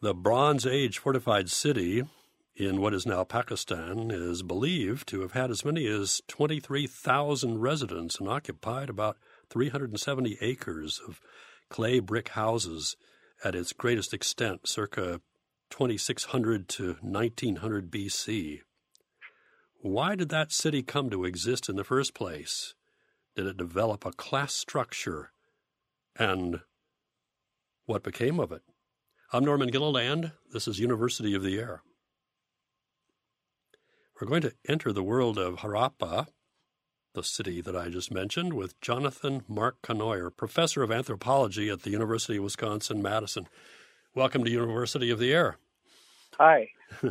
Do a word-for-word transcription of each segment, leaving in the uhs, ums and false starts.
The Bronze Age fortified city in what is now Pakistan is believed to have had as many as twenty-three thousand residents and occupied about three hundred seventy acres of clay brick houses at its greatest extent, circa twenty-six hundred to nineteen hundred B C. Why did that city come to exist in the first place? Did it develop a class structure? And what became of it? I'm Norman Gilliland. This is University of the Air. We're going to enter the world of Harappa, the city that I just mentioned, with Jonathan Mark Cournoyer, professor of anthropology at the University of Wisconsin-Madison. Welcome to University of the Air. Hi.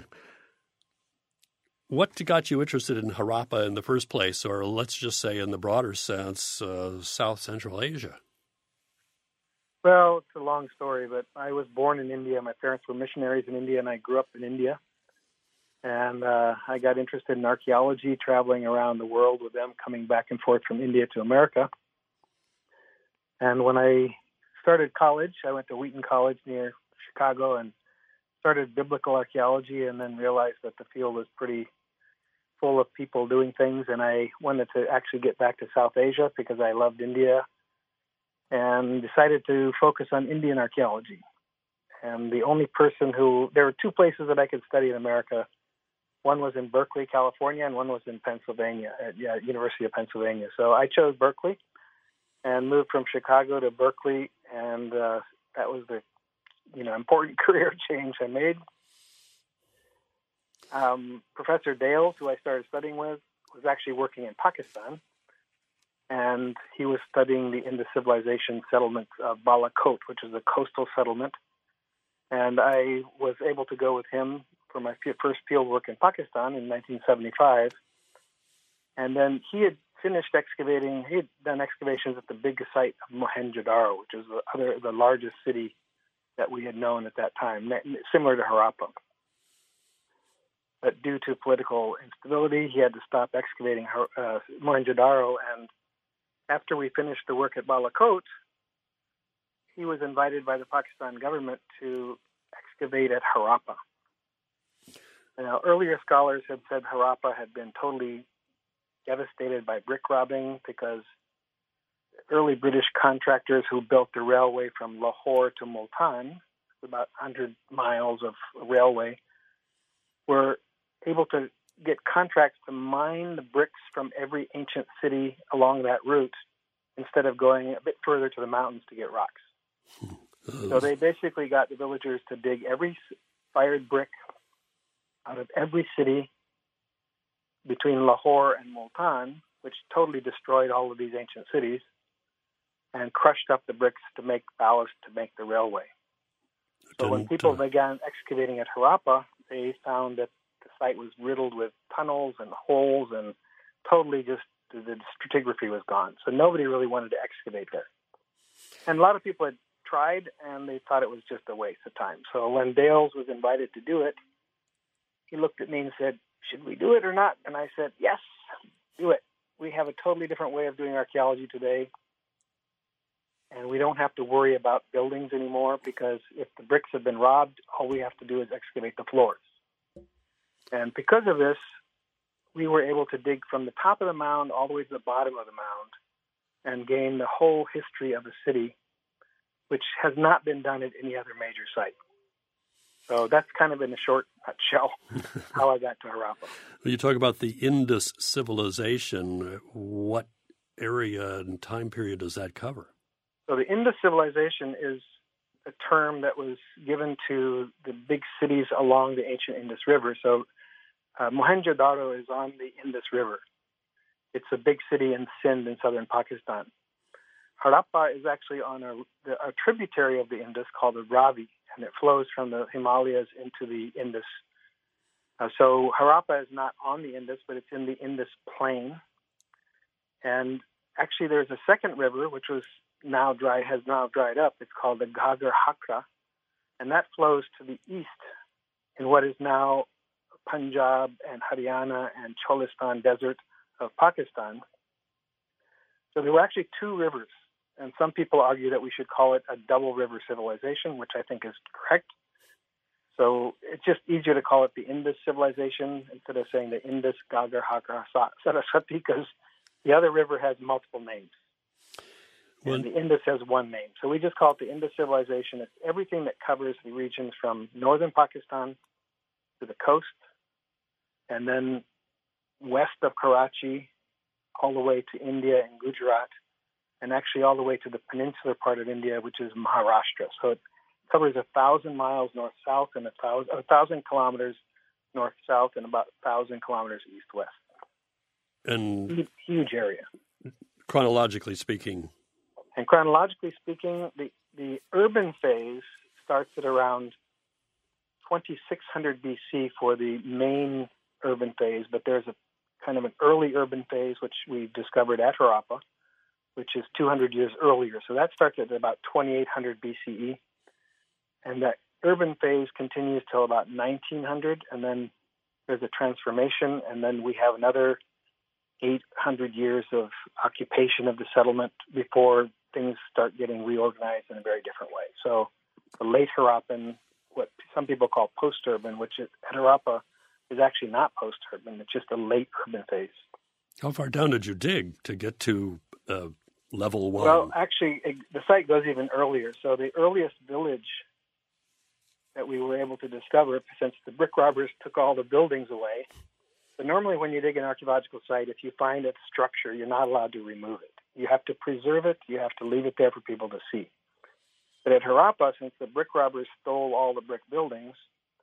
What got you interested in Harappa in the first place, or let's just say in the broader sense, uh, South Central Asia? Well, it's a long story, but I was born in India. My parents were missionaries in India, and I grew up in India. And uh, I got interested in archaeology, traveling around the world with them, coming back and forth from India to America. And when I started college, I went to Wheaton College near Chicago and started biblical archaeology, and then realized that the field was pretty full of people doing things, and I wanted to actually get back to South Asia because I loved India, and decided to focus on Indian archaeology. And the only person who, there were two places that I could study in America. One was in Berkeley, California, and one was in Pennsylvania, at yeah, University of Pennsylvania. So I chose Berkeley and moved from Chicago to Berkeley, and uh, that was the, you know, important career change I made. Um, Professor Dales, who I started studying with, was actually working in Pakistan, and he was studying the Indus civilization settlement of Balakot, which is a coastal settlement. And I was able to go with him for my first field work in Pakistan in nineteen seventy-five. And then he had finished excavating, he had done excavations at the big site of Mohenjo-Daro, which is the, other, the largest city that we had known at that time, similar to Harappa. But due to political instability, he had to stop excavating uh, Mohenjo-Daro. And after we finished the work at Balakot, he was invited by the Pakistan government to excavate at Harappa. Now, earlier scholars had said Harappa had been totally devastated by brick robbing because early British contractors who built the railway from Lahore to Multan, about one hundred miles of railway, were able to get contracts to mine the bricks from every ancient city along that route instead of going a bit further to the mountains to get rocks. So they basically got the villagers to dig every fired brick out of every city between Lahore and Multan, which totally destroyed all of these ancient cities, and crushed up the bricks to make ballast to make the railway. So when people began excavating at Harappa, they found that the site was riddled with tunnels and holes, and totally just the stratigraphy was gone. So nobody really wanted to excavate there. And a lot of people had tried, and they thought it was just a waste of time. So when Dales was invited to do it, he looked at me and said, "Should we do it or not?" And I said, "Yes, do it. We have a totally different way of doing archaeology today, and we don't have to worry about buildings anymore because if the bricks have been robbed, all we have to do is excavate the floors." And because of this, we were able to dig from the top of the mound all the way to the bottom of the mound and gain the whole history of a city, which has not been done at any other major site. So that's kind of in a short nutshell how I got to Harappa. When you talk about the Indus civilization, what area and time period does that cover? So the Indus civilization is a term that was given to the big cities along the ancient Indus River. So uh, Mohenjo-Daro is on the Indus River. It's a big city in Sindh in southern Pakistan. Harappa is actually on a, a tributary of the Indus called the Ravi, and it flows from the Himalayas into the Indus. Uh, so Harappa is not on the Indus, but it's in the Indus plain. And actually there's a second river, which was now dry, has now dried up. It's called the Ghaggar Hakra, and that flows to the east in what is now Punjab and Haryana and Cholistan desert of Pakistan. So there were actually two rivers, and some people argue that we should call it a double river civilization, which I think is correct. So it's just easier to call it the Indus civilization instead of saying the Indus Gagar Hakra Saraswati, because the other river has multiple names. Well, and the Indus has one name. So we just call it the Indus civilization. It's everything that covers the regions from northern Pakistan to the coast, and then west of Karachi, all the way to India and Gujarat, and actually all the way to the peninsular part of India, which is Maharashtra. So it covers a thousand miles north-south and a thousand, a thousand kilometers north-south and about a thousand kilometers east-west. And huge, huge area. Chronologically speaking. And chronologically speaking, the, the urban phase starts at around twenty-six hundred B C for the main urban phase, but there's a kind of an early urban phase, which we discovered at Harappa, which is two hundred years earlier. So that starts at about twenty-eight hundred B C E. And that urban phase continues till about nineteen hundred, and then there's a transformation, and then we have another eight hundred years of occupation of the settlement before things start getting reorganized in a very different way. So the late Harappan, what some people call post-urban, which at Harappa is actually not post-urban, it's just a late urban phase. How far down did you dig to get to uh, level one? Well, actually, it, the site goes even earlier. So the earliest village that we were able to discover, since the brick robbers took all the buildings away, but normally when you dig an archaeological site, if you find a structure, you're not allowed to remove it. You have to preserve it. You have to leave it there for people to see. But at Harappa, since the brick robbers stole all the brick buildings,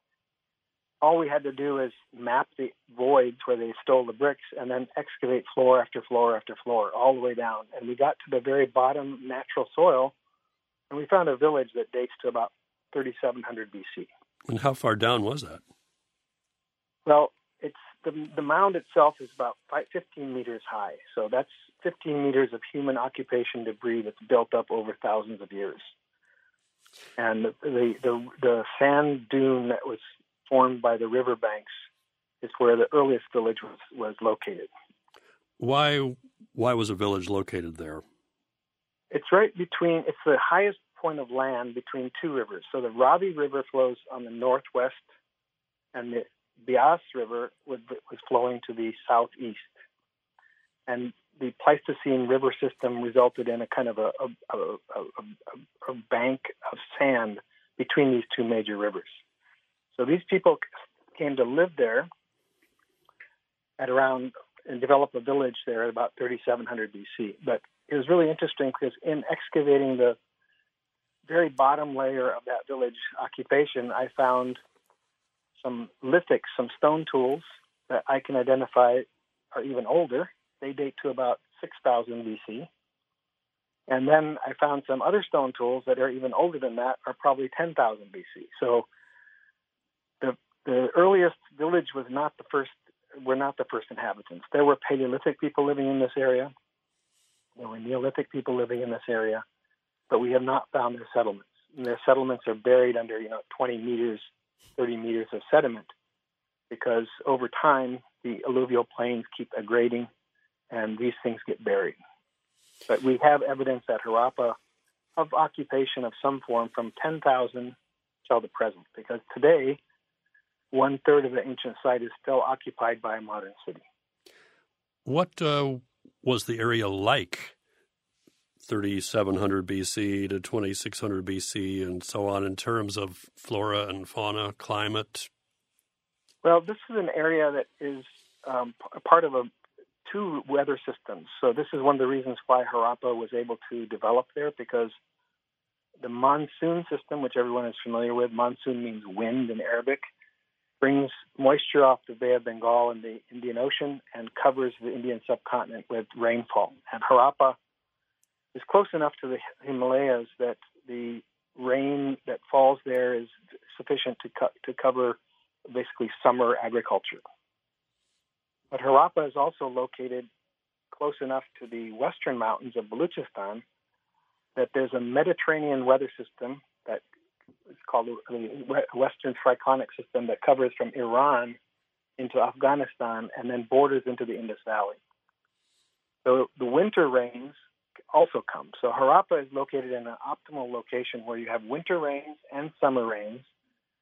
all we had to do is map the voids where they stole the bricks and then excavate floor after floor after floor all the way down. And we got to the very bottom natural soil, and we found a village that dates to about thirty-seven hundred B C. And how far down was that? Well, it's the, the mound itself is about five, fifteen meters high. So that's fifteen meters of human occupation debris that's built up over thousands of years. And the, the, the, the sand dune that was formed by the riverbanks is where the earliest village was, was located. Why why was a village located there? It's right between, it's the highest point of land between two rivers. So the Ravi River flows on the northwest, and the Beas River was, was flowing to the southeast. And the Pleistocene river system resulted in a kind of a, a, a, a, a bank of sand between these two major rivers. So these people came to live there at around and develop a village there at about thirty-seven hundred B C. But it was really interesting because in excavating the very bottom layer of that village occupation, I found some lithics, some stone tools that I can identify are even older. They date to about six thousand B C. And then I found some other stone tools that are even older than that, are probably ten thousand B C. So the the earliest village was not the first, were not the first inhabitants. There were Paleolithic people living in this area. There were Neolithic people living in this area, but we have not found their settlements. And their settlements are buried under, you know, twenty meters, thirty meters of sediment, because over time the alluvial plains keep aggrading and these things get buried. But we have evidence at Harappa of occupation of some form from ten thousand till the present, because today one third of the ancient site is still occupied by a modern city. What uh, was the area like thirty-seven hundred B C to twenty-six hundred B C and so on in terms of flora and fauna, climate? Well, this is an area that is um, a part of a two weather systems. So this is one of the reasons why Harappa was able to develop there, because the monsoon system, which everyone is familiar with, monsoon means wind in Arabic, brings moisture off the Bay of Bengal and the Indian Ocean and covers the Indian subcontinent with rainfall. And Harappa is close enough to the Himalayas that the rain that falls there is sufficient to co- to cover basically summer agriculture. But Harappa is also located close enough to the western mountains of Baluchistan that there's a Mediterranean weather system that is called the Western Cyclonic System that covers from Iran into Afghanistan and then borders into the Indus Valley. So the winter rains also come. So Harappa is located in an optimal location where you have winter rains and summer rains,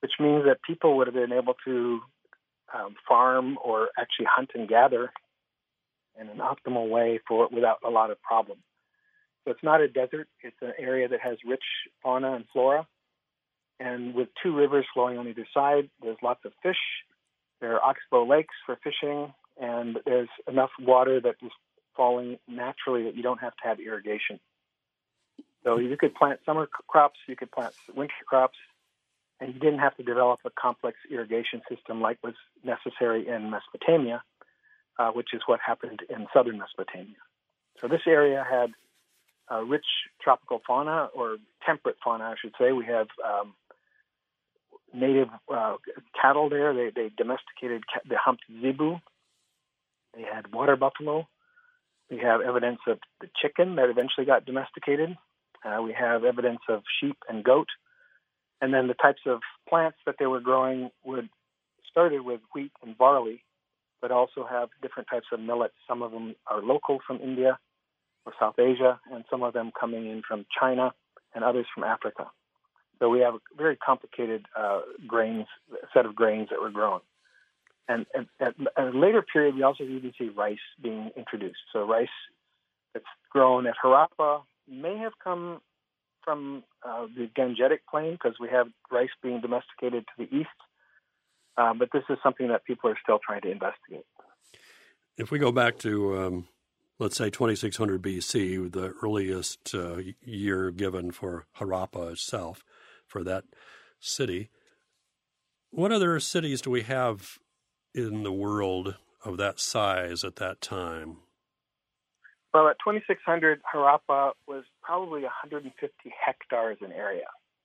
which means that people would have been able to um, farm or actually hunt and gather in an optimal way for without a lot of problem. So it's not a desert. It's an area that has rich fauna and flora. And with two rivers flowing on either side, there's lots of fish. There are oxbow lakes for fishing, and there's enough water that is falling naturally that you don't have to have irrigation. So you could plant summer crops, you could plant winter crops, and you didn't have to develop a complex irrigation system like was necessary in Mesopotamia, uh, which is what happened in southern Mesopotamia. So this area had uh, rich tropical fauna, or temperate fauna, I should say. We have um, native uh, cattle there. They, they domesticated ca- the humped zebu. They had water buffalo. We have evidence of the chicken that eventually got domesticated. Uh, we have evidence of sheep and goat. And then the types of plants that they were growing would started with wheat and barley, but also have different types of millets. Some of them are local from India or South Asia, and some of them coming in from China and others from Africa. So we have a very complicated uh, grains, set of grains that were grown. And at, at a later period, we also even see rice being introduced. So rice that's grown at Harappa may have come from uh, the Gangetic Plain, because we have rice being domesticated to the east. Uh, but this is something that people are still trying to investigate. If we go back to, um, let's say, twenty-six hundred B C, the earliest uh, year given for Harappa itself, for that city, what other cities do we have in the world of that size at that time? Well, at twenty-six hundred, Harappa was probably one hundred fifty hectares in area.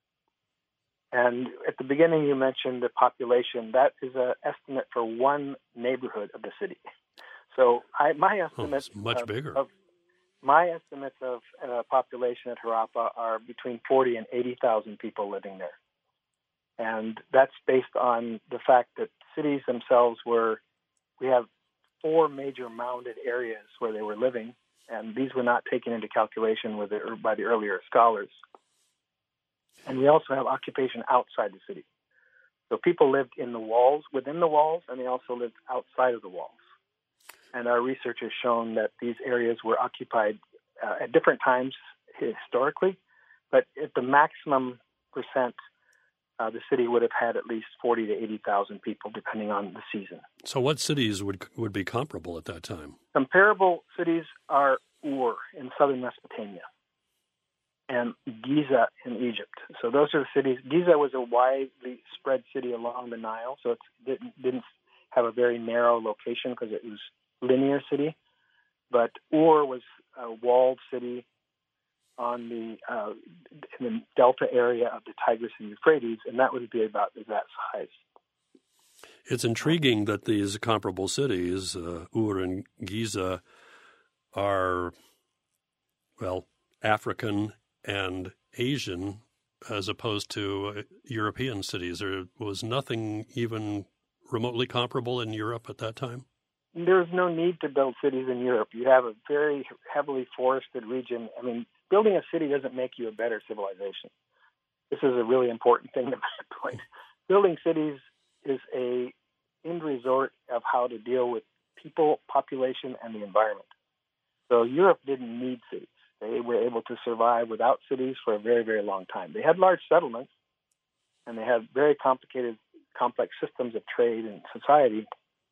And at the beginning, you mentioned the population. That is an estimate for one neighborhood of the city. So I, my estimates oh, much of, bigger. Of, my estimates of uh, population at Harappa are between forty and eighty thousand people living there. And that's based on the fact that cities themselves were, we have four major mounded areas where they were living, and these were not taken into calculation with the, by the earlier scholars. And we also have occupation outside the city. So people lived in the walls, within the walls, and they also lived outside of the walls. And our research has shown that these areas were occupied uh, at different times historically, but at the maximum percent, uh, the city would have had at least forty to eighty thousand people, depending on the season. So what cities would would be comparable at that time? Comparable cities are Ur in southern Mesopotamia and Giza in Egypt. So those are the cities. Giza was a widely spread city along the Nile, so it didn't, didn't have a very narrow location because it was linear city. But Ur was a walled city on the uh, in the delta area of the Tigris and Euphrates, and that would be about that size. It's intriguing that these comparable cities, uh, Ur and Giza, are, well, African and Asian as opposed to European cities. There was nothing even remotely comparable in Europe at that time? There's no need to build cities in Europe. You have a very heavily forested region. I mean, building a city doesn't make you a better civilization. This is a really important thing to my point. Building cities is a end resort of how to deal with people, population, and the environment. So Europe didn't need cities. They were able to survive without cities for a very, very long time. They had large settlements, and they had very complicated, complex systems of trade and society.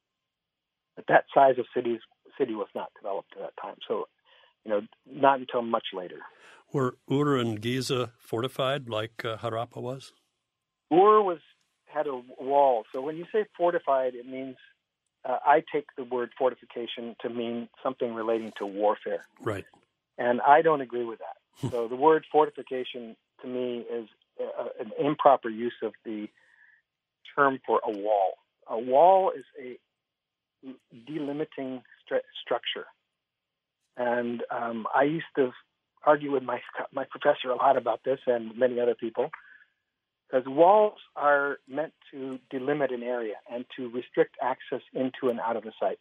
But that size of cities city was not developed at that time. So, you know, not until much later. Were Ur and Giza fortified like uh, Harappa was? Ur was had a wall. So when you say fortified, it means uh, I take the word fortification to mean something relating to warfare. Right. And I don't agree with that. So the word fortification to me is a, an improper use of the term for a wall. A wall is a delimiting stru- structure. And um, I used to argue with my my professor a lot about this and many other people, because walls are meant to delimit an area and to restrict access into and out of a site.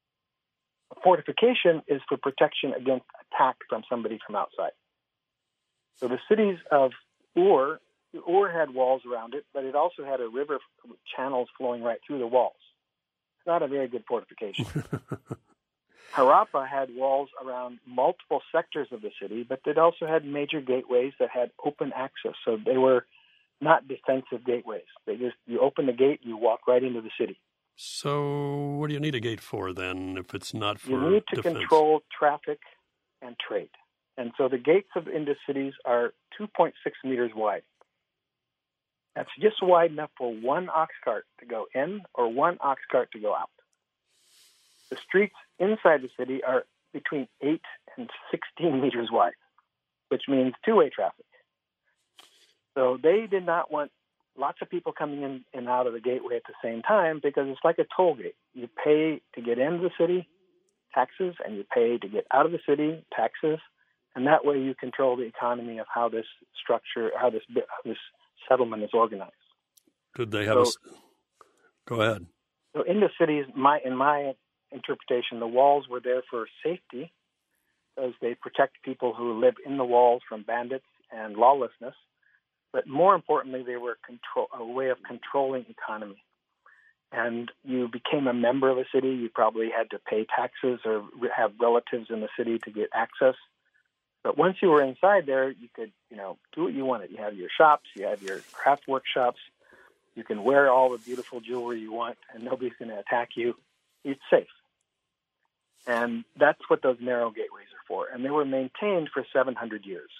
Fortification is for protection against attack from somebody from outside. So the cities of Ur Ur had walls around it, but it also had a river with channels flowing right through the walls. It's not a very good fortification. Harappa had walls around multiple sectors of the city, but it also had major gateways that had open access. So they were not defensive gateways. They just, you open the gate, you walk right into the city. So what do you need a gate for then if it's not for You need to defense? control traffic and trade. And so the gates of into cities are two point six meters wide. That's just wide enough for one ox cart to go in or one ox cart to go out. The streets inside the city are between eight and sixteen meters wide, which means two-way traffic. So they did not want lots of people coming in and out of the gateway at the same time because it's like a toll gate. You pay to get into the city, taxes, and you pay to get out of the city, taxes, and that way you control the economy of how this structure, how this how this settlement is organized. Did they have so, a... Go ahead. So in the cities, my in my interpretation, the walls were there for safety because they protect people who live in the walls from bandits and lawlessness. But more importantly, they were control, a way of controlling economy. And you became a member of a city. You probably had to pay taxes or have relatives in the city to get access. But once you were inside there, you could, you know, do what you wanted. You have your shops, you have your craft workshops. You can wear all the beautiful jewelry you want, and nobody's going to attack you. It's safe. And that's what those narrow gateways are for. And they were maintained for seven hundred years.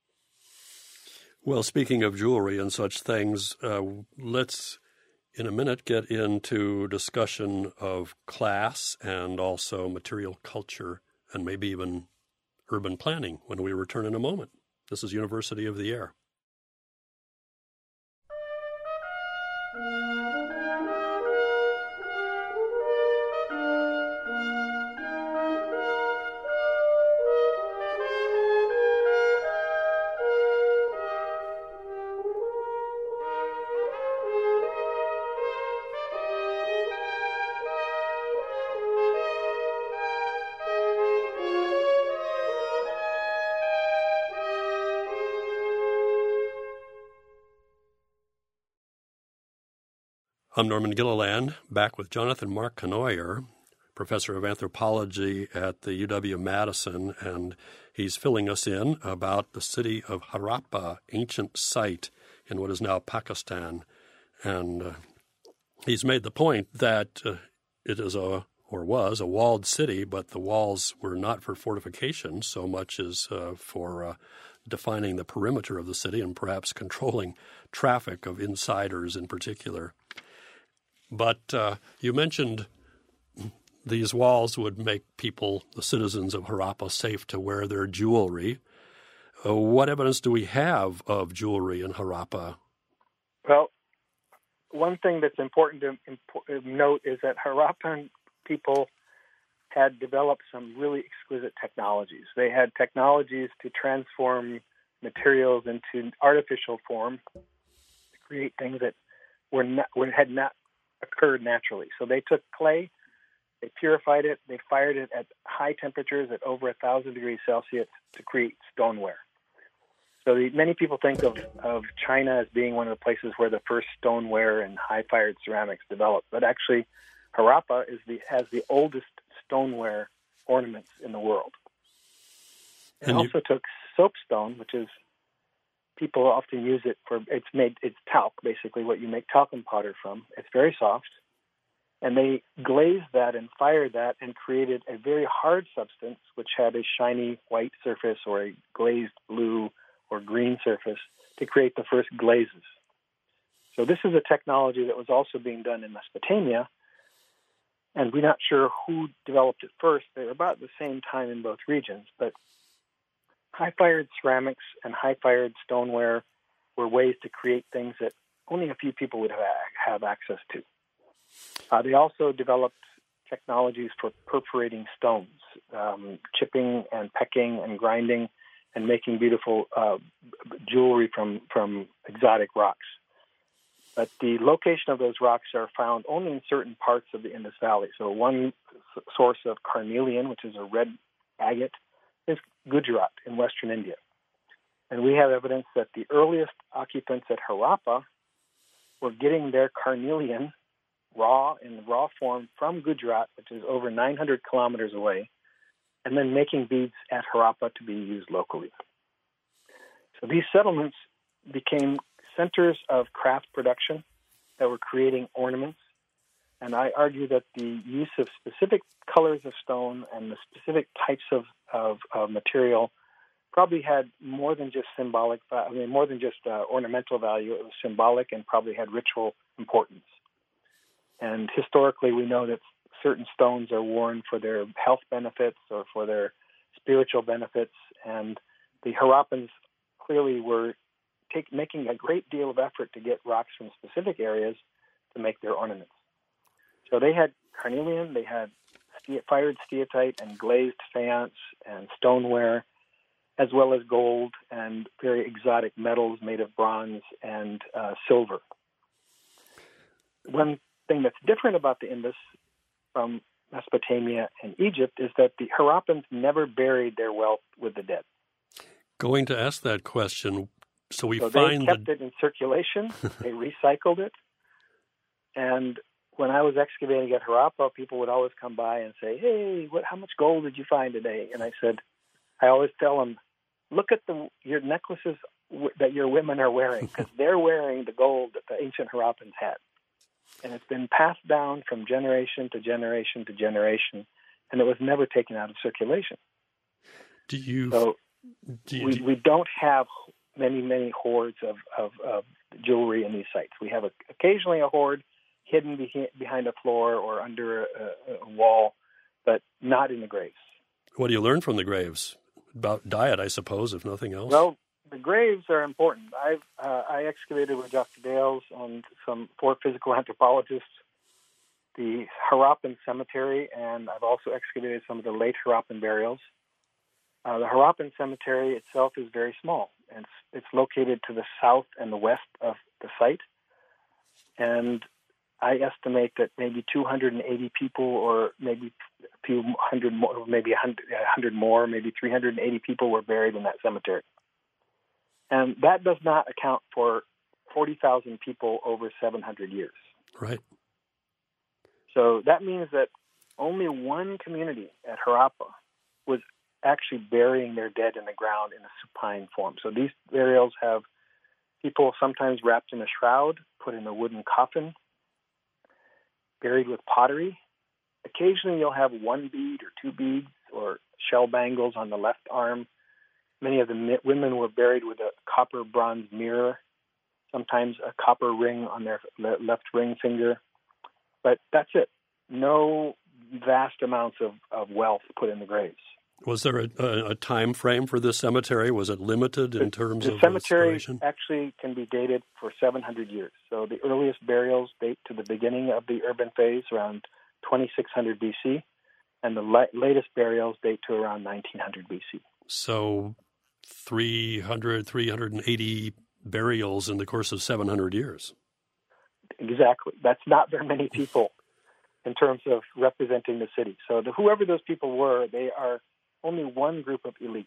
Well, speaking of jewelry and such things, uh, let's in a minute get into discussion of class and also material culture and maybe even urban planning when we return in a moment. This is University of the Air. I'm Norman Gilliland, back with Jonathan Mark Cournoyer, professor of anthropology at the U W-Madison, and he's filling us in about the city of Harappa, ancient site in what is now Pakistan. And uh, he's made the point that uh, it is a, or was, a walled city, but the walls were not for fortification so much as uh, for uh, defining the perimeter of the city and perhaps controlling traffic of insiders in particular. But uh, you mentioned these walls would make people, the citizens of Harappa, safe to wear their jewelry. Uh, what evidence do we have of jewelry in Harappa? Well, one thing that's important to impo- note is that Harappan people had developed some really exquisite technologies. They had technologies to transform materials into artificial form, to create things that were not, were, had not occurred naturally. So they took clay, they purified it, they fired it at high temperatures at over a thousand degrees Celsius to create stoneware. So the, many people think of, of China as being one of the places where the first stoneware and high-fired ceramics developed, but actually Harappa is the has the oldest stoneware ornaments in the world. It and also you... took soapstone, which is people often use it for, it's made, it's talc, basically what you make talcum powder from. It's very soft. And they glazed that and fired that and created a very hard substance, which had a shiny white surface or a glazed blue or green surface to create the first glazes. So this is a technology that was also being done in Mesopotamia. And we're not sure who developed it first. They were about the same time in both regions, but high-fired ceramics and high-fired stoneware were ways to create things that only a few people would have, have access to. Uh, they also developed technologies for perforating stones, um, chipping and pecking and grinding and making beautiful uh, jewelry from, from exotic rocks. But the location of those rocks are found only in certain parts of the Indus Valley. So one s- source of carnelian, which is a red agate, is Gujarat in western India. And we have evidence that the earliest occupants at Harappa were getting their carnelian raw in raw form from Gujarat, which is over nine hundred kilometers away, and then making beads at Harappa to be used locally. So these settlements became centers of craft production that were creating ornaments. And I argue that the use of specific colors of stone and the specific types of, of, of material probably had more than just symbolic, I mean, more than just uh, ornamental value. It was symbolic and probably had ritual importance. And historically, we know that certain stones are worn for their health benefits or for their spiritual benefits. And the Harappans clearly were take, making a great deal of effort to get rocks from specific areas to make their ornaments. So they had carnelian, they had ste- fired steatite and glazed faience and stoneware, as well as gold and very exotic metals made of bronze and uh, silver. One thing that's different about the Indus from Mesopotamia and Egypt is that the Harappans never buried their wealth with the dead. Going to ask that question. So we so find they kept the... it in circulation, they recycled it, and when I was excavating at Harappa, people would always come by and say, hey, what, how much gold did you find today? And I said, I always tell them, look at the your necklaces w- that your women are wearing, because they're wearing the gold that the ancient Harappans had. And it's been passed down from generation to generation to generation, and it was never taken out of circulation. Do you... So do you, we, do... we don't have many, many hoards of, of, of jewelry in these sites. We have a, occasionally a hoard hidden be- behind a floor or under a, a wall, but not in the graves. What do you learn from the graves? About diet, I suppose, if nothing else. Well, the graves are important. I've uh, I excavated with Doctor Dales and some four physical anthropologists the Harappan cemetery, and I've also excavated some of the late Harappan burials. Uh, the Harappan cemetery itself is very small, and it's, it's located to the south and the west of the site. And I estimate that maybe two hundred eighty people, or maybe a few hundred more, maybe one hundred more, maybe three hundred eighty people were buried in that cemetery. And that does not account for forty thousand people over seven hundred years. Right. So that means that only one community at Harappa was actually burying their dead in the ground in a supine form. So these burials have people sometimes wrapped in a shroud, put in a wooden coffin, buried with pottery. Occasionally you'll have one bead or two beads or shell bangles on the left arm. Many of the women were buried with a copper bronze mirror, sometimes a copper ring on their left ring finger. But that's it. No vast amounts of, of wealth put in the graves. Was there a, a, a time frame for this cemetery? Was it limited in the, terms the of cemetery excavation? Actually can be dated for seven hundred years. So the earliest burials date to the beginning of the urban phase, around twenty-six hundred B C, and the la- latest burials date to around nineteen hundred B C. So three hundred, three hundred eighty burials in the course of seven hundred years. Exactly. That's not very many people in terms of representing the city. So the, whoever those people were, they are only one group of elites.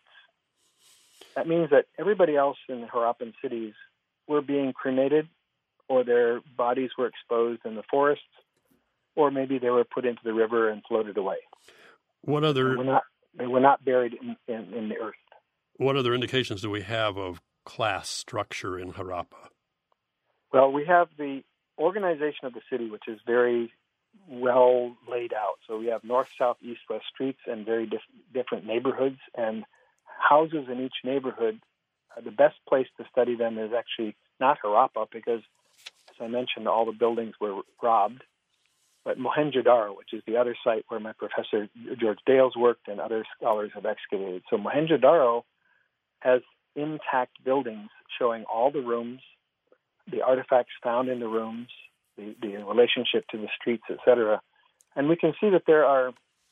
That means that everybody else in the Harappan cities were being cremated, or their bodies were exposed in the forests, or maybe they were put into the river and floated away. What other... They were not, they were not buried in, in, in the earth. What other indications do we have of class structure in Harappa? Well, we have the organization of the city, which is very well laid out. So we have north, south, east, west streets and very dif- different neighborhoods, and houses in each neighborhood. Uh, the best place to study them is actually not Harappa, because, as I mentioned, all the buildings were robbed, but Mohenjo-Daro, which is the other site where my professor George Dales worked and other scholars have excavated. So Mohenjo-Daro has intact buildings showing all the rooms, the artifacts found in the rooms, the, the relationship to the streets, et cetera. And we can see that there are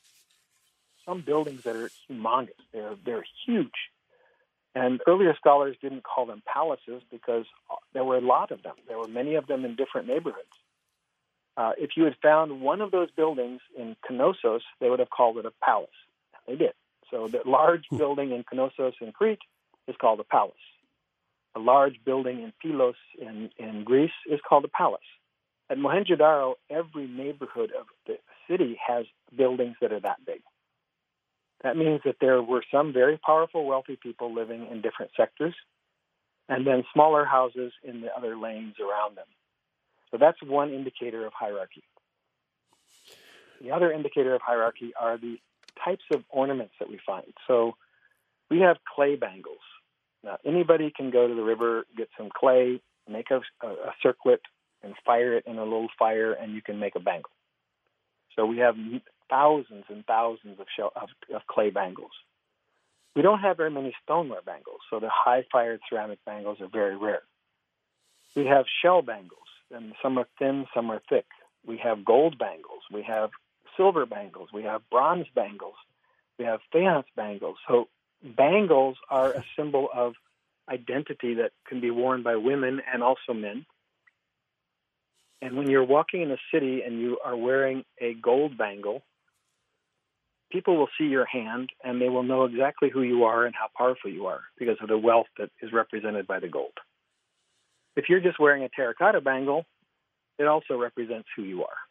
some buildings that are humongous. They're, they're huge. And earlier scholars didn't call them palaces because there were a lot of them. There were many of them in different neighborhoods. Uh, if you had found one of those buildings in Knossos, they would have called it a palace. They did. So the large building in Knossos in Crete is called a palace. a large building in Pylos in, in Greece is called a palace. At Mohenjo-Daro, every neighborhood of the city has buildings that are that big. That means that there were some very powerful, wealthy people living in different sectors, and then smaller houses in the other lanes around them. So that's one indicator of hierarchy. The other indicator of hierarchy are the types of ornaments that we find. So we have clay bangles. Now, anybody can go to the river, get some clay, make a, a, a circlet, and fire it in a little fire, and you can make a bangle. So we have thousands and thousands of, shell, of, of clay bangles. We don't have very many stoneware bangles, so the high-fired ceramic bangles are very rare. We have shell bangles, and some are thin, some are thick. We have gold bangles. We have silver bangles. We have bronze bangles. We have faience bangles. So bangles are a symbol of identity that can be worn by women and also men. And when you're walking in a city and you are wearing a gold bangle, people will see your hand and they will know exactly who you are and how powerful you are because of the wealth that is represented by the gold. If you're just wearing a terracotta bangle, it also represents who you are.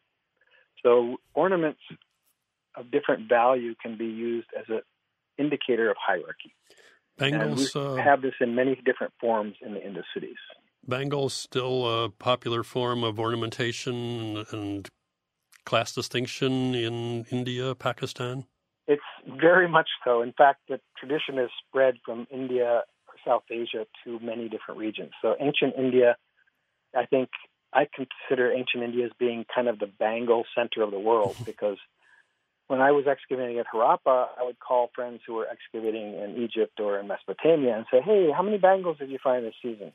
So ornaments of different value can be used as an indicator of hierarchy. Bangles and we uh, have this in many different forms in the Indus cities. Bangles still a popular form of ornamentation and class distinction in India, Pakistan? It's very much so. In fact, the tradition has spread from India or South Asia to many different regions. So ancient India, I think I consider ancient India as being kind of the bangle center of the world because when I was excavating at Harappa, I would call friends who were excavating in Egypt or in Mesopotamia and say, hey, how many bangles did you find this season?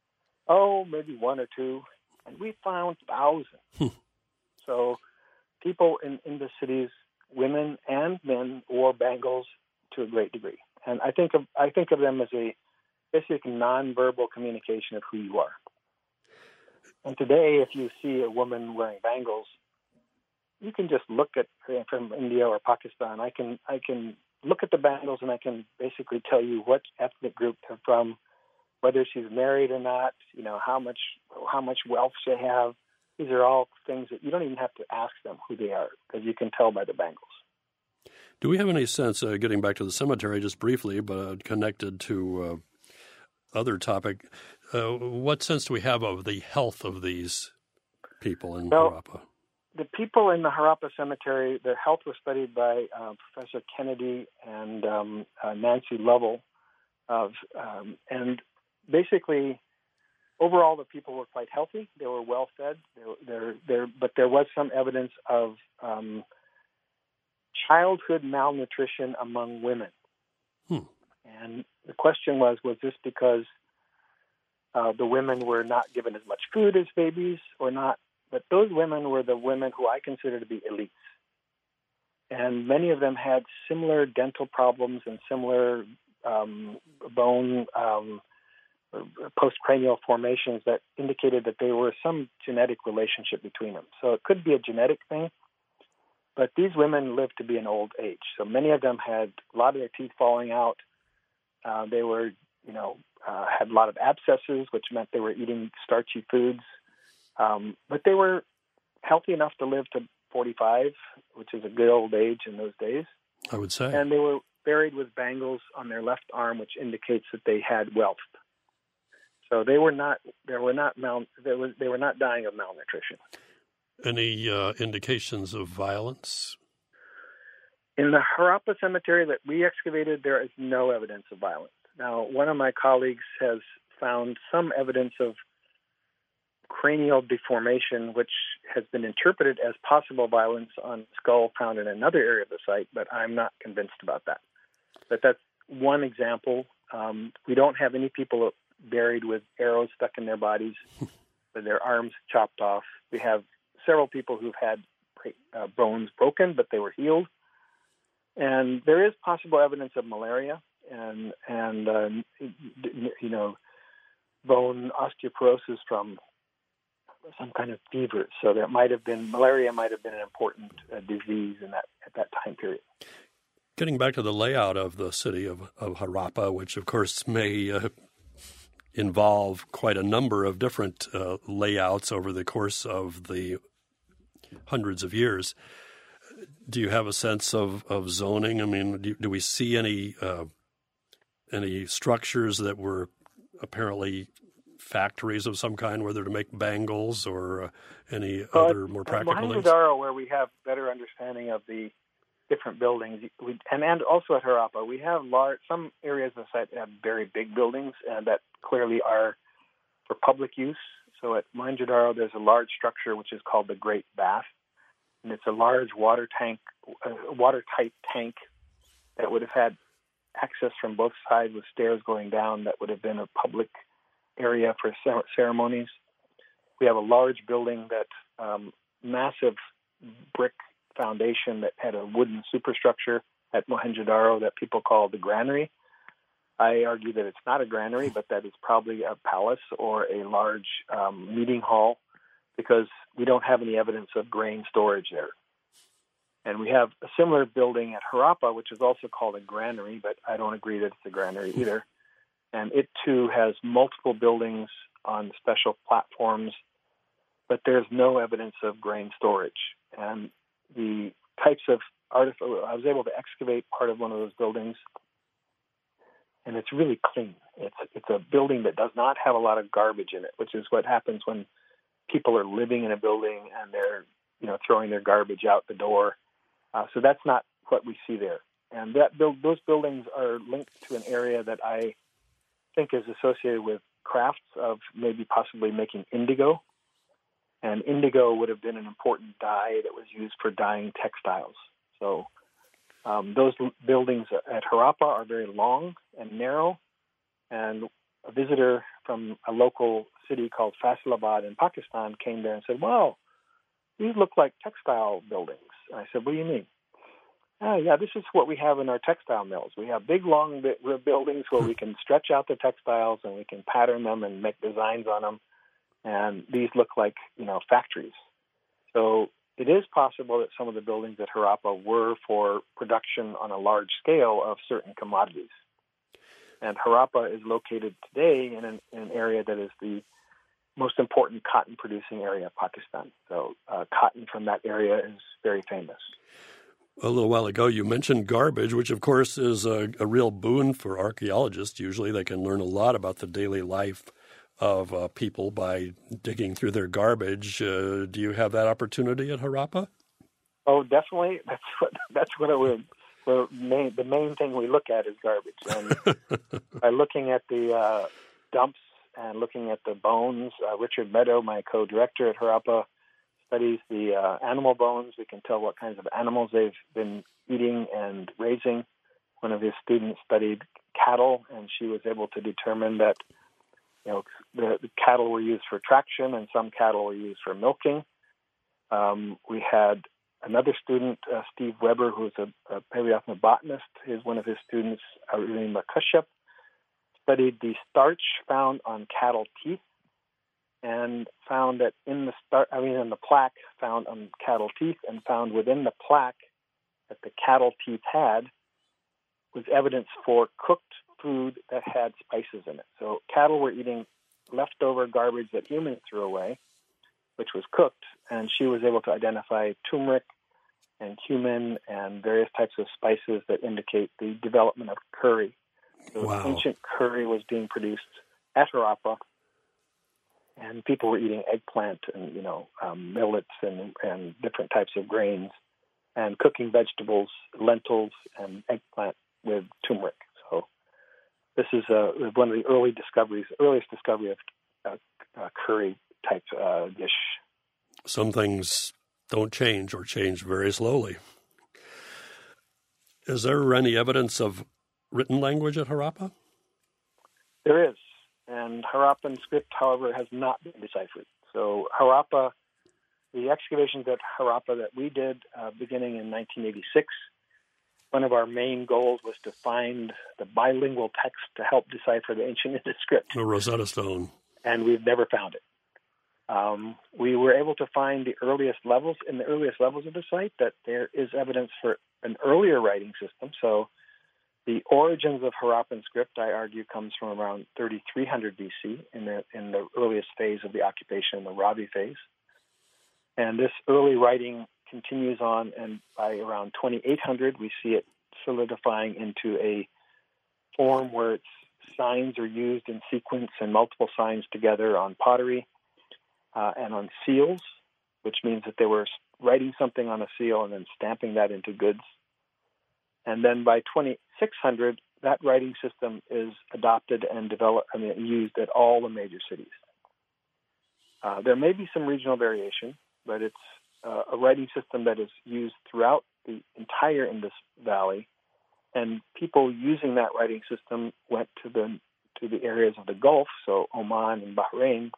Oh, maybe one or two. And we found thousands. Hmm. So people in, in the cities, women and men, wore bangles to a great degree. And I think of I think of them as a basic nonverbal communication of who you are. And today, if you see a woman wearing bangles, you can just look at her from India or Pakistan. I can I can look at the bangles and I can basically tell you what ethnic group they're from, whether she's married or not, you know, how much how much wealth they have. These are all things that you don't even have to ask them who they are because you can tell by the bangles. Do we have any sense, uh, getting back to the cemetery just briefly, but uh, connected to uh, other topic, uh, what sense do we have of the health of these people in well, Harappa? The people in the Harappa Cemetery, their health was studied by uh, Professor Kennedy and um, uh, Nancy Lovell. Of, um, and basically, overall, the people were quite healthy. They were well-fed. They're, they're, they're, but there was some evidence of um, childhood malnutrition among women. Hmm. And the question was, was this because uh, the women were not given as much food as babies or not? But those women were the women who I consider to be elites. And many of them had similar dental problems and similar um, bone um, postcranial formations that indicated that there were some genetic relationship between them. So it could be a genetic thing, but these women lived to be an old age. So many of them had a lot of their teeth falling out. Uh, they were, you know, uh, had a lot of abscesses, which meant they were eating starchy foods. Um, but they were healthy enough to live to forty-five, which is a good old age in those days. I would say. And they were buried with bangles on their left arm, which indicates that they had wealth. So they were not. They were not mal. They was. They were not dying of malnutrition. Any uh, indications of violence? In the Harappa Cemetery that we excavated, there is no evidence of violence. Now, one of my colleagues has found some evidence of cranial deformation, which has been interpreted as possible violence on skull found in another area of the site, but I'm not convinced about that. But that's one example. Um, we don't have any people buried with arrows stuck in their bodies, with their arms chopped off. We have several people who've had uh, bones broken, but they were healed. And there is possible evidence of malaria and, and uh, you know, bone osteoporosis from some kind of fever. So there might have been, malaria might have been an important uh, disease in that at that time period. Getting back to the layout of the city of, of Harappa, which of course may uh, involve quite a number of different uh, layouts over the course of the hundreds of years. Do you have a sense of, of zoning? I mean, do, do we see any uh, any structures that were apparently factories of some kind, whether to make bangles or uh, any well, other more practical at things? Mohenjo-Daro, where we have better understanding of the different buildings, we, and, and also at Harappa, we have large, some areas of the site that have very big buildings and that clearly are for public use. So at Mohenjo-Daro, there's a large structure which is called the Great Bath, and it's a large water tank, uh, watertight tank that would have had access from both sides with stairs going down. That would have been a public area for ceremonies. We have a large building that um, massive brick foundation that had a wooden superstructure at Mohenjo-Daro that people call the granary. I argue that it's not a granary, but that it's probably a palace or a large um, meeting hall, because we don't have any evidence of grain storage there. And we have a similar building at Harappa, which is also called a granary, but I don't agree that it's a granary either. And it, too, has multiple buildings on special platforms, but there's no evidence of grain storage. And the types of artificial, I was able to excavate part of one of those buildings, and it's really clean. It's it's a building that does not have a lot of garbage in it, which is what happens when people are living in a building and they're, you know, throwing their garbage out the door. Uh, so that's not what we see there. And that build, those buildings are linked to an area that I think is associated with crafts of maybe possibly making indigo. And indigo would have been an important dye that was used for dyeing textiles. So um, those l- buildings at Harappa are very long and narrow. And a visitor from a local city called Faisalabad in Pakistan came there and said, "Wow, these look like textile buildings." And I said, "What do you mean?" "Oh, yeah, this is what we have in our textile mills. We have big, long buildings where we can stretch out the textiles and we can pattern them and make designs on them. And these look like, you know, factories." So it is possible that some of the buildings at Harappa were for production on a large scale of certain commodities. And Harappa is located today in an, in an area that is the most important cotton-producing area of Pakistan. So uh, cotton from that area is very famous. A little while ago, you mentioned garbage, which, of course, is a, a real boon for archaeologists. Usually they can learn a lot about the daily life of uh, people by digging through their garbage. Uh, do you have that opportunity at Harappa? Oh, definitely. That's what that's what it would. The main, the main thing we look at is garbage. And by looking at the uh, dumps and looking at the bones, uh, Richard Meadow, my co-director at Harappa, studies the uh, animal bones. We can tell what kinds of animals they've been eating and raising. One of his students studied cattle, and she was able to determine that, you know, the, the cattle were used for traction and some cattle were used for milking. Um, we had another student, uh, Steve Weber, who's a, a paleoethnobotanist. His one of his students, Arulima Kashyap, studied the starch found on cattle teeth and found that in the star- I mean in the plaque found on cattle teeth and found within the plaque that the cattle teeth had was evidence for cooked food that had spices in it. So cattle were eating leftover garbage that humans threw away, which was cooked, and she was able to identify turmeric and cumin and various types of spices that indicate the development of curry. So wow. Ancient curry was being produced at Harappa, and people were eating eggplant and, you know, um, millets and, and different types of grains, and cooking vegetables, lentils, and eggplant with turmeric. So this is uh, one of the early discoveries, earliest discovery of uh, uh, curry type uh, dish. Some things don't change or change very slowly. Is there any evidence of written language at Harappa? There is, and Harappan script, however, has not been deciphered. So Harappa, the excavations at Harappa that we did uh, beginning in nineteen eighty-six, one of our main goals was to find the bilingual text to help decipher the ancient Indus script. The Rosetta Stone. And we've never found it. Um, we were able to find the earliest levels, in the earliest levels of the site, that there is evidence for an earlier writing system. So The origins of Harappan script, I argue, comes from around thirty-three hundred B C in the in the earliest phase of the occupation, the Ravi phase. And this early writing continues on, and by around twenty-eight hundred, we see it solidifying into a form where its signs are used in sequence and multiple signs together on pottery uh, and on seals, which means that they were writing something on a seal and then stamping that into goods. And then by twenty-six hundred, that writing system is adopted and developed, I mean, used at all the major cities. Uh, there may be some regional variation, but it's uh, a writing system that is used throughout the entire Indus Valley. And people using that writing system went to the to the areas of the Gulf, so Oman and Bahrain,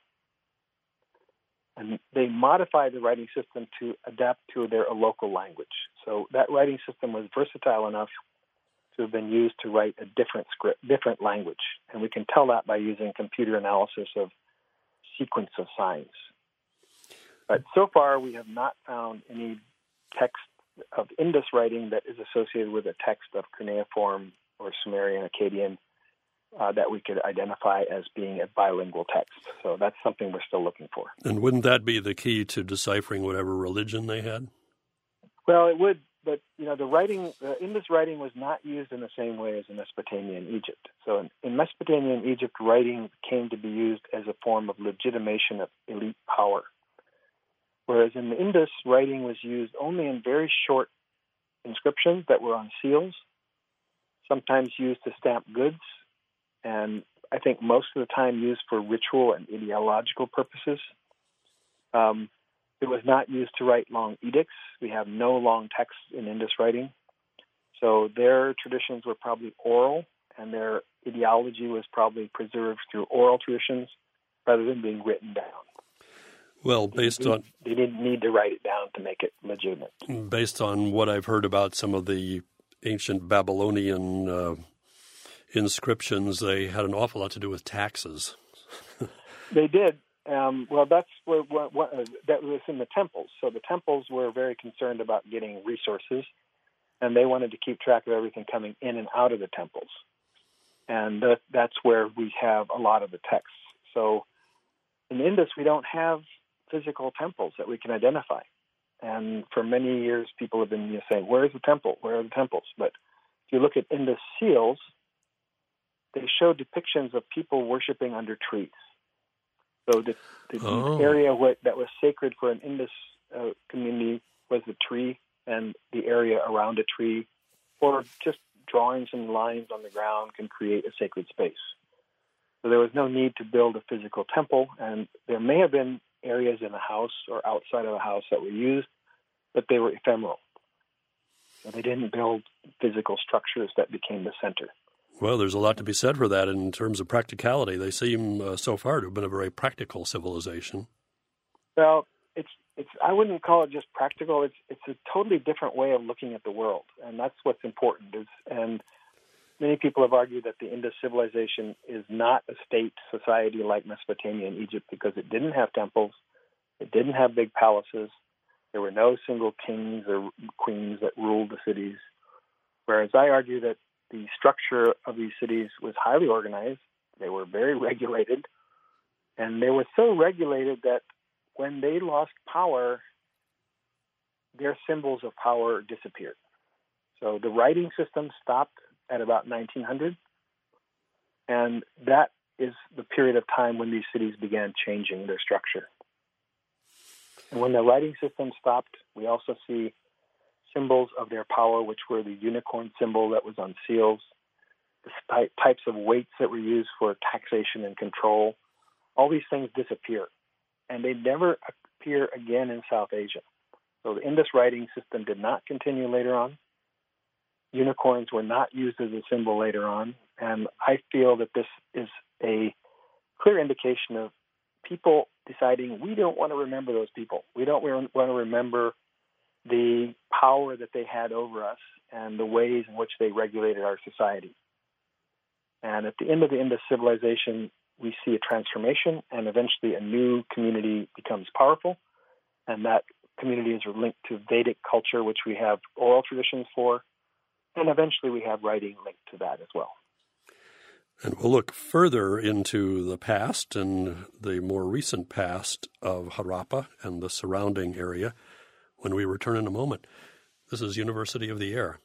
and they modified the writing system to adapt to their local language. So that writing system was versatile enough to have been used to write a different script, different language. And we can tell that by using computer analysis of sequence of signs. But so far, we have not found any text of Indus writing that is associated with a text of cuneiform or Sumerian Akkadian uh, that we could identify as being a bilingual text. So that's something we're still looking for. And wouldn't that be the key to deciphering whatever religion they had? Well, it would, but you know, the writing, the Indus writing was not used in the same way as in Mesopotamia and Egypt. So in, in Mesopotamia and Egypt, writing came to be used as a form of legitimation of elite power. Whereas in the Indus, writing was used only in very short inscriptions that were on seals, sometimes used to stamp goods, and I think most of the time used for ritual and ideological purposes. Um, it was not used to write long edicts. We have no long texts in Indus writing. So their traditions were probably oral, and their ideology was probably preserved through oral traditions rather than being written down. Well, based on... They didn't need to write it down to make it legitimate. Based on what I've heard about some of the ancient Babylonian uh, inscriptions, they had an awful lot to do with taxes. They did. Um, well, that's where, what, what, uh, that was in the temples. So the temples were very concerned about getting resources, and they wanted to keep track of everything coming in and out of the temples. And that, that's where we have a lot of the texts. So in Indus, we don't have physical temples that we can identify. And for many years, people have been you know, saying, where's the temple? Where are the temples? But if you look at Indus seals, they show depictions of people worshiping under trees. So the, the oh. area what, that was sacred for an Indus uh, community was the tree and the area around a tree, or just drawing some lines on the ground can create a sacred space. So there was no need to build a physical temple, and there may have been areas in the house or outside of the house that were used, but they were ephemeral. So they didn't build physical structures that became the center. Well, there's a lot to be said for that in terms of practicality. They seem uh, so far to have been a very practical civilization. Well, it's it's. I wouldn't call it just practical. It's it's a totally different way of looking at the world, and that's what's important. Is and many people have argued that the Indus civilization is not a state society like Mesopotamia and Egypt because it didn't have temples, it didn't have big palaces, there were no single kings or queens that ruled the cities. Whereas I argue that the structure of these cities was highly organized, they were very regulated, and they were so regulated that when they lost power, their symbols of power disappeared. So the writing system stopped at about nineteen hundred, and that is the period of time when these cities began changing their structure. And when the writing system stopped, we also see symbols of their power, which were the unicorn symbol that was on seals, the ty- types of weights that were used for taxation and control. All these things disappear, and they never appear again in South Asia. So the Indus writing system did not continue later on. Unicorns were not used as a symbol later on, and I feel that this is a clear indication of people deciding we don't want to remember those people. We don't want to remember the power that they had over us and the ways in which they regulated our society. And at the end of the Indus civilization, we see a transformation, and eventually a new community becomes powerful, and that community is linked to Vedic culture, which we have oral traditions for, And eventually we have writing linked to that as well. And we'll look further into the past and the more recent past of Harappa and the surrounding area when we return in a moment. This is University of the Air.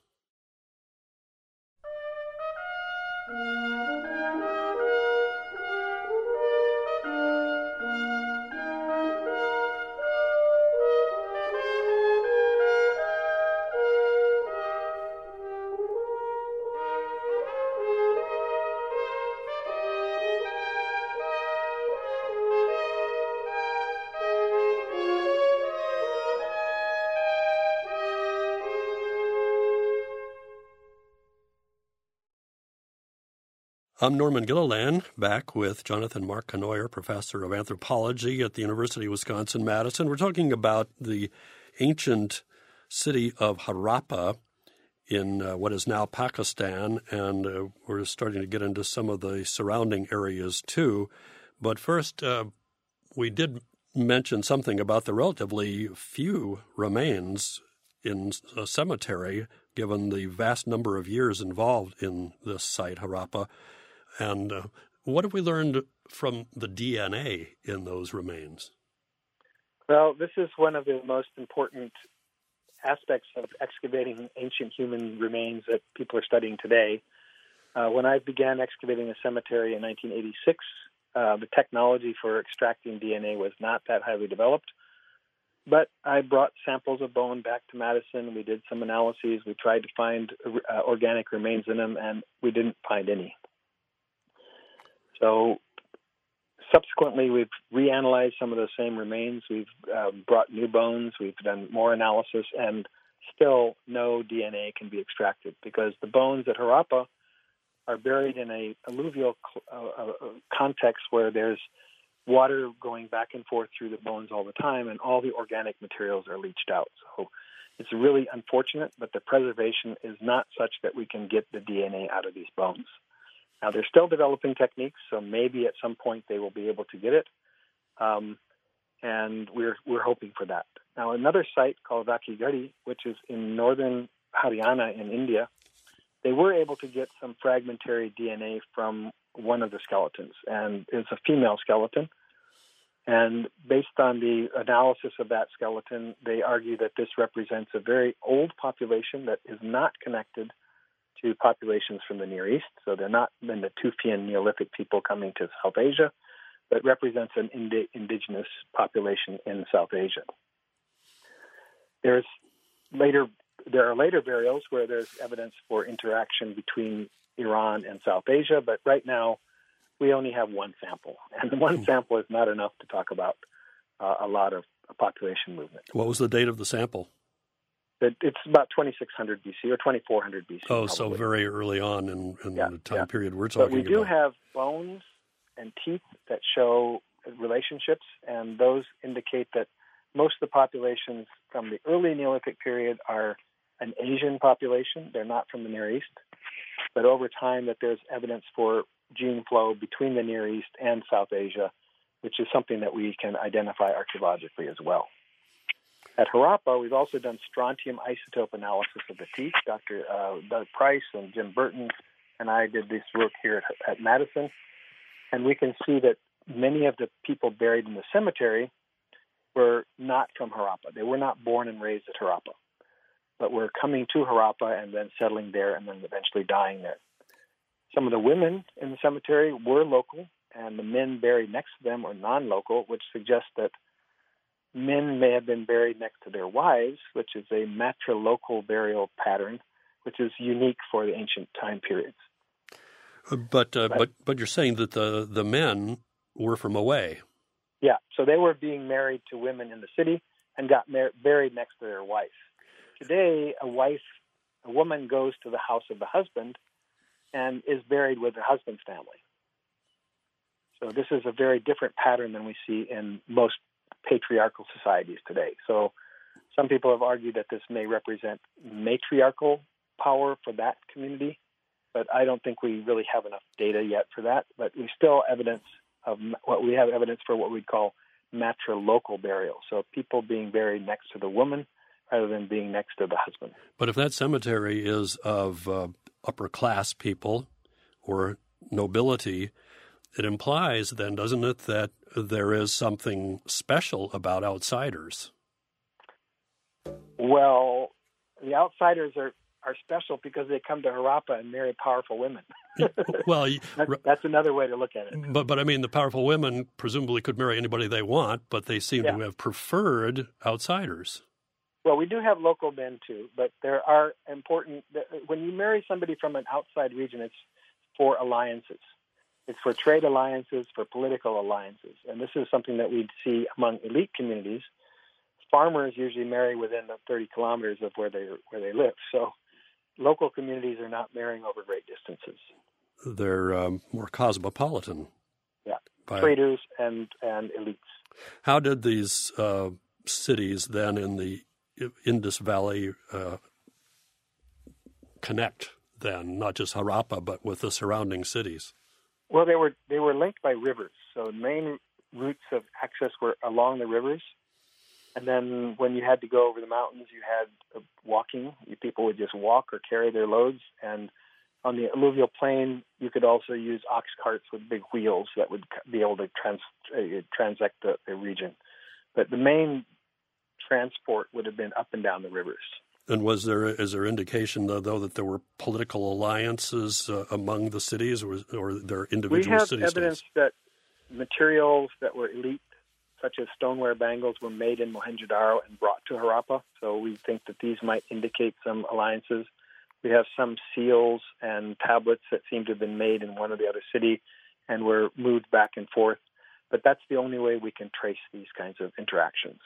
I'm Norman Gilliland, back with Jonathan Mark Cournoyer, professor of anthropology at the University of Wisconsin-Madison. We're talking about the ancient city of Harappa in uh, what is now Pakistan, and uh, we're starting to get into some of the surrounding areas too. But first, uh, we did mention something about the relatively few remains in a cemetery, given the vast number of years involved in this site, Harappa. And uh, what have we learned from the D N A in those remains? Well, this is one of the most important aspects of excavating ancient human remains that people are studying today. Uh, when I began excavating a cemetery in nineteen eighty-six, uh, the technology for extracting D N A was not that highly developed. But I brought samples of bone back to Madison. We did some analyses. We tried to find uh, organic remains in them, and we didn't find any. So subsequently, we've reanalyzed some of those same remains. We've uh, brought new bones. We've done more analysis, and still no D N A can be extracted because the bones at Harappa are buried in a alluvial uh, uh, context where there's water going back and forth through the bones all the time, and all the organic materials are leached out. So it's really unfortunate, but the preservation is not such that we can get the D N A out of these bones. Now, they're still developing techniques, so maybe at some point they will be able to get it, um, and we're we're hoping for that. Now, another site called Vakigadi, which is in northern Haryana in India, they were able to get some fragmentary D N A from one of the skeletons, and it's a female skeleton. And based on the analysis of that skeleton, they argue that this represents a very old population that is not connected to populations from the Near East. So they're not in the Tufian Neolithic people coming to South Asia, but represents an indi- indigenous population in South Asia. There's later there are later burials where there's evidence for interaction between Iran and South Asia, but right now we only have one sample, and one sample is not enough to talk about uh, a lot of population movement. What was the date of the sample? It's about twenty-six hundred B C or twenty-four hundred B C. Oh, probably. So very early on in, in yeah, the time yeah. period we're talking about. But we do about. have bones and teeth that show relationships, and those indicate that most of the populations from the early Neolithic period are an Asian population. They're not from the Near East. But over time that there's evidence for gene flow between the Near East and South Asia, which is something that we can identify archaeologically as well. At Harappa, we've also done strontium isotope analysis of the teeth. Doctor Uh, Doug Price and Jim Burton and I did this work here at, at Madison, and we can see that many of the people buried in the cemetery were not from Harappa. They were not born and raised at Harappa, but were coming to Harappa and then settling there and then eventually dying there. Some of the women in the cemetery were local, and the men buried next to them are non-local, which suggests that men may have been buried next to their wives, which is a matrilocal burial pattern, which is unique for the ancient time periods. But uh, but but you're saying that the, the men were from away. Yeah, so they were being married to women in the city and got mar- buried next to their wife. Today, a wife, a woman goes to the house of the husband and is buried with her husband's family. So this is a very different pattern than we see in most patriarchal societies today. So some people have argued that this may represent matriarchal power for that community, but I don't think we really have enough data yet for that. But we still evidence of what we have evidence for what we'd call matrilocal burial. So people being buried next to the woman rather than being next to the husband. But if that cemetery is of uh, upper-class people or nobility, it implies then, doesn't it, that there is something special about outsiders? Well, the outsiders are, are special because they come to Harappa and marry powerful women. Well, that's, that's another way to look at it. But, but I mean, the powerful women presumably could marry anybody they want, but they seem yeah. to have preferred outsiders. Well, we do have local men, too, but there are important – when you marry somebody from an outside region, it's for alliances. It's for trade alliances, for political alliances. And this is something that we'd see among elite communities. Farmers usually marry within the thirty kilometers of where they where they live. So local communities are not marrying over great distances. They're um, more cosmopolitan. Yeah, by... traders and, and elites. How did these uh, cities then in the Indus Valley uh, connect then, not just Harappa, but with the surrounding cities? Well, they were they were linked by rivers. So main routes of access were along the rivers. And then when you had to go over the mountains, you had uh, walking. People would just walk or carry their loads. And on the alluvial plain, you could also use ox carts with big wheels that would be able to trans, uh, transect the, the region. But the main transport would have been up and down the rivers. And was there is there indication though, though that there were political alliances uh, among the cities, or or their individual we have city evidence states? that materials that were elite, such as stoneware bangles, were made in Mohenjo-Daro and brought to Harappa. So we think that these might indicate some alliances. We have some seals and tablets that seem to have been made in one or the other city and were moved back and forth. But that's the only way we can trace these kinds of interactions.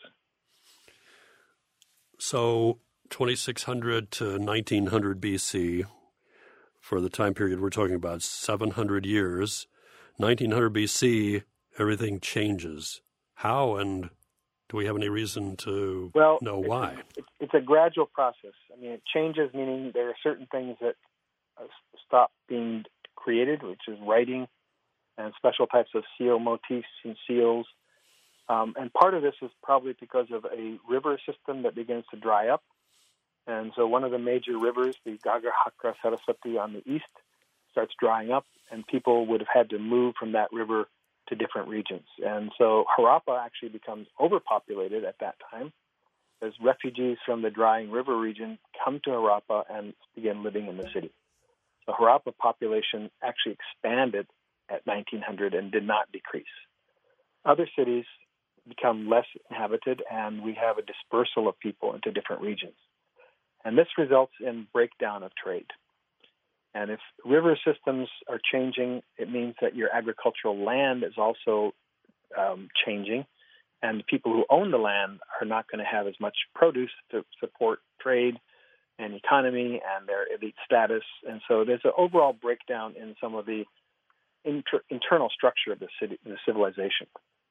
So twenty-six hundred to nineteen hundred B C, for the time period we're talking about, seven hundred years. nineteen hundred B C, everything changes. How, and do we have any reason to well, know it's why? A, it's a gradual process. I mean, it changes, meaning there are certain things that uh, stop being created, which is writing and special types of seal motifs and seals. Um, and part of this is probably because of a river system that begins to dry up. And so one of the major rivers, the Ghaggar Hakra Saraswati on the east, starts drying up, and people would have had to move from that river to different regions. And so Harappa actually becomes overpopulated at that time as refugees from the drying river region come to Harappa and begin living in the city. So Harappa population actually expanded at nineteen hundred and did not decrease. Other cities become less inhabited, and we have a dispersal of people into different regions. And this results in breakdown of trade. And if river systems are changing, it means that your agricultural land is also um, changing, and the people who own the land are not going to have as much produce to support trade and economy and their elite status. And so there's an overall breakdown in some of the inter- internal structure of the city, the civilization.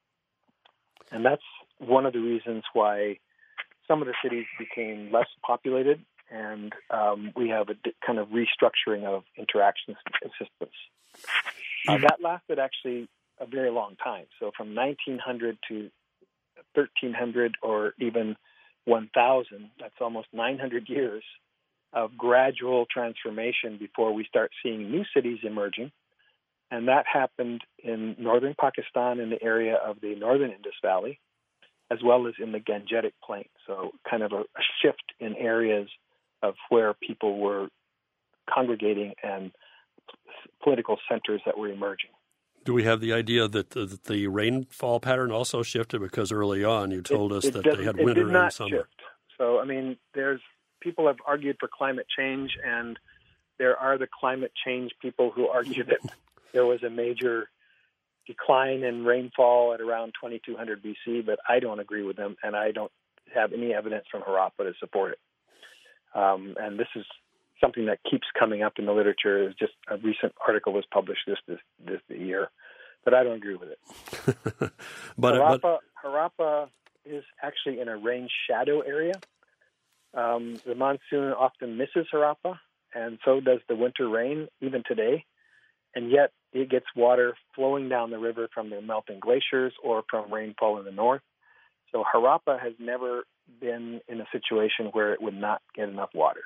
And that's one of the reasons why some of the cities became less populated, and um, we have a di- kind of restructuring of interaction systems. Uh, that lasted actually a very long time. So from nineteen hundred to thirteen hundred or even one thousand, that's almost nine hundred years of gradual transformation before we start seeing new cities emerging. And that happened in northern Pakistan in the area of the northern Indus Valley, as well as in the Gangetic Plain. So kind of a, a shift in areas of where people were congregating and political centers that were emerging. Do we have the idea that the, that the rainfall pattern also shifted? Because early on you told it, us it that does, they had it winter did not and summer. Shift. So, I mean, there's people have argued for climate change, and there are the climate change people who argue that there was a major decline in rainfall at around twenty-two hundred B C, but I don't agree with them, and I don't have any evidence from Harappa to support it. Um, and this is something that keeps coming up in the literature. It's just a recent article was published this this, this year, but I don't agree with it. but, Harappa, but Harappa is actually in a rain shadow area. Um, the monsoon often misses Harappa, and so does the winter rain, even today. And yet it gets water flowing down the river from the melting glaciers or from rainfall in the north. So Harappa has never been in a situation where it would not get enough water.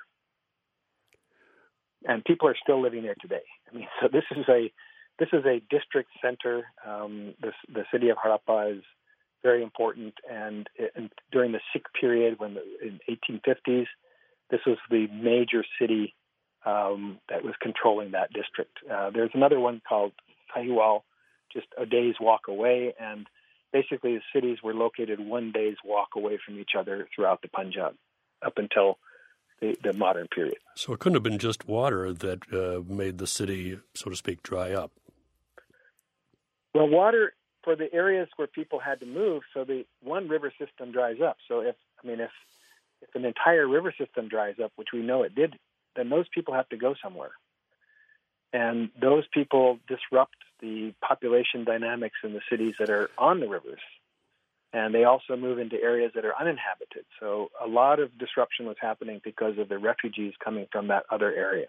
And people are still living there today. I mean, so this is a this is a district center. Um, this, the city of Harappa is very important. And, and during the Sikh period, when the, in eighteen fifties, this was the major city um, that was controlling that district. Uh, there's another one called Sahiwal, just a day's walk away, and basically the cities were located one day's walk away from each other throughout the Punjab up until the, the modern period. So it couldn't have been just water that uh, made the city, so to speak, dry up. Well, water for the areas where people had to move, so the one river system dries up. So if, I mean, if, if an entire river system dries up, which we know it did, then those people have to go somewhere. And those people disrupt the population dynamics in the cities that are on the rivers. And they also move into areas that are uninhabited. So a lot of disruption was happening because of the refugees coming from that other area.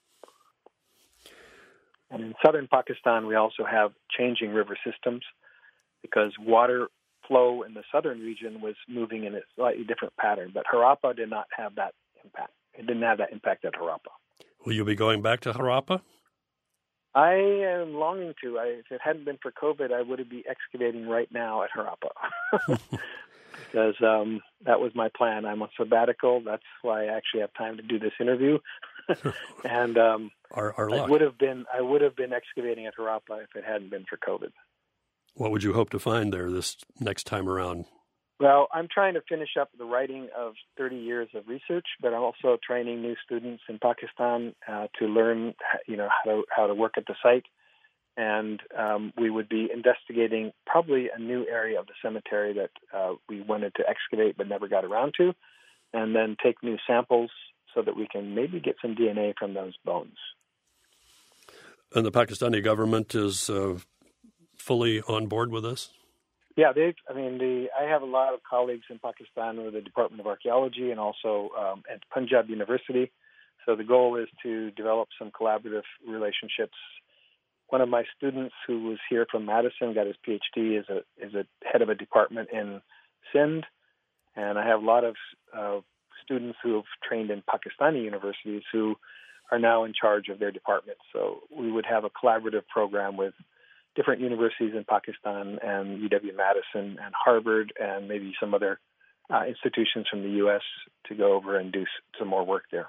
And in southern Pakistan, we also have changing river systems because water flow in the southern region was moving in a slightly different pattern. But Harappa did not have that impact. It didn't have that impact at Harappa. Will you be going back to Harappa? I am longing to. I, if it hadn't been for COVID, I would be excavating right now at Harappa because um, that was my plan. I'm on sabbatical. That's why I actually have time to do this interview. and um, our, our I would have been I would have been excavating at Harappa if it hadn't been for COVID. What would you hope to find there this next time around? Well, I'm trying to finish up the writing of thirty years of research, but I'm also training new students in Pakistan uh, to learn, you know, how to how to work at the site. And um, we would be investigating probably a new area of the cemetery that uh, we wanted to excavate but never got around to, and then take new samples so that we can maybe get some D N A from those bones. And the Pakistani government is uh, fully on board with this? Yeah, they. I mean, the I have a lot of colleagues in Pakistan with the Department of Archaeology and also um, at Punjab University. So the goal is to develop some collaborative relationships. One of my students who was here from Madison got his PhD as a is a head of a department in Sindh, and I have a lot of uh, students who have trained in Pakistani universities who are now in charge of their departments. So we would have a collaborative program with different universities in Pakistan and U W-Madison and Harvard and maybe some other uh, institutions from the U S to go over and do s- some more work there.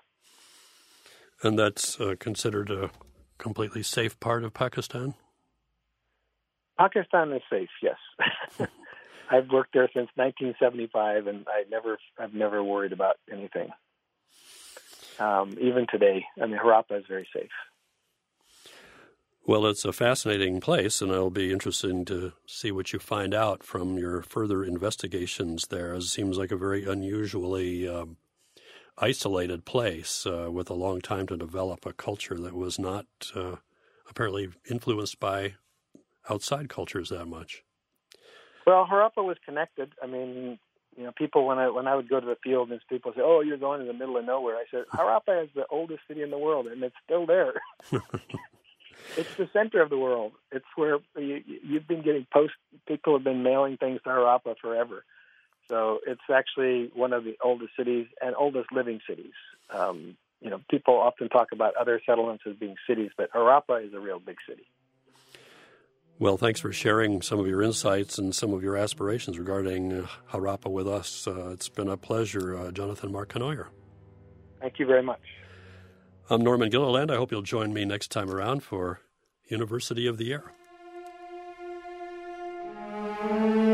And that's uh, considered a completely safe part of Pakistan? Pakistan is safe, yes. I've worked there since nineteen seventy-five, and I never, I've never worried about anything. Um, even today, I mean, Harappa is very safe. Well, it's a fascinating place, and it'll be interesting to see what you find out from your further investigations there. It seems like a very unusually uh, isolated place uh, with a long time to develop a culture that was not uh, apparently influenced by outside cultures that much. Well, Harappa was connected. I mean, you know, people, when I when I would go to the field and people say, oh, you're going in the middle of nowhere, I said, Harappa is the oldest city in the world, and it's still there. It's the center of the world. It's where you, you've been getting post. People have been mailing things to Harappa forever. So it's actually one of the oldest cities and oldest living cities. Um, you know, people often talk about other settlements as being cities, but Harappa is a real big city. Well, thanks for sharing some of your insights and some of your aspirations regarding uh, Harappa with us. Uh, it's been a pleasure, uh, Jonathan Mark Cournoyer. Thank you very much. I'm Norman Gilliland. I hope you'll join me next time around for University of the Year.